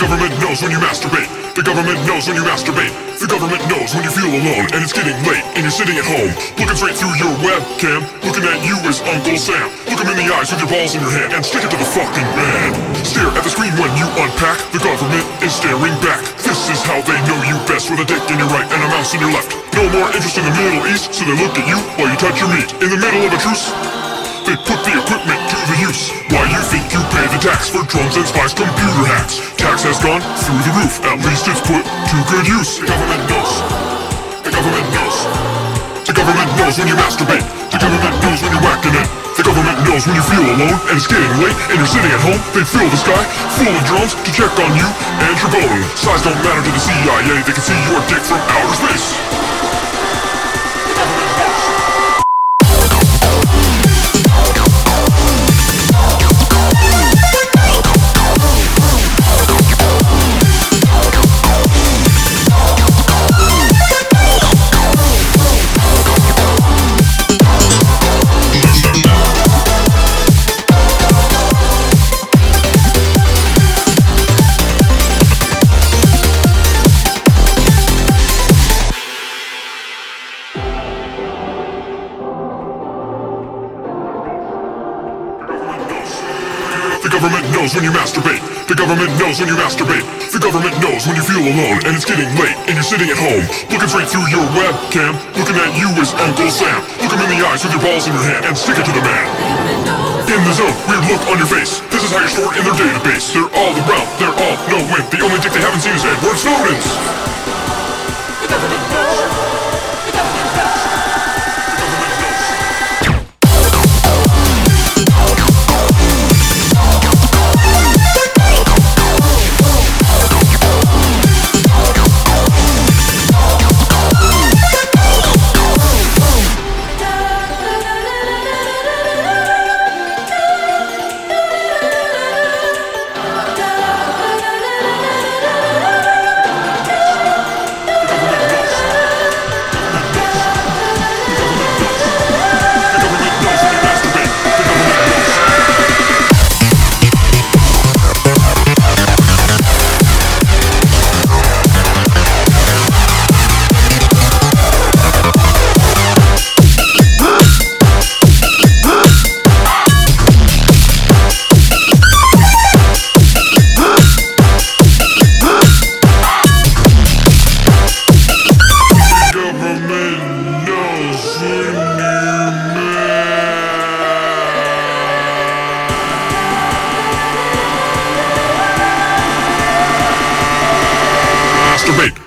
government knows when you masturbate. The government knows when you masturbate. The government knows when you feel alone and it's getting late and you're sitting at home, looking straight through your webcam. Looking at you is Uncle Sam. Look him in the eyes with your balls in your hand and stick it to the fucking man. Stare at the screen when you unpack. The government is staring back. This is how they know you best, with a dick in your right and a mouse in your left. No more interest in the Middle East, so they look at you while you touch your meat. In the middle of a truce, they put the equipment to the use. Why you think you pay the tax for drones and spies, computer hacks? Tax has gone through the roof, at least it's put to good use. The government knows. The government knows. The government knows when you masturbate. The government knows when you're whacking it. The government knows when you feel alone and it's getting late and you're sitting at home. They fill the sky full of drones to check on you and your bone. Size don't matter to the CIA, they can see your dick from outer space. The government knows when you masturbate. The government knows when you masturbate. The government knows when you feel alone and it's getting late and you're sitting at home, looking straight through your webcam. Looking at you is Uncle Sam. Look him in the eyes with your balls in your hand and stick it to the man. In the zone, weird look on your face. This is how you're stored in their database. They're all around, they're all knowing. The only dick they haven't seen is Edward Snowden's. The government knows. Masturbate.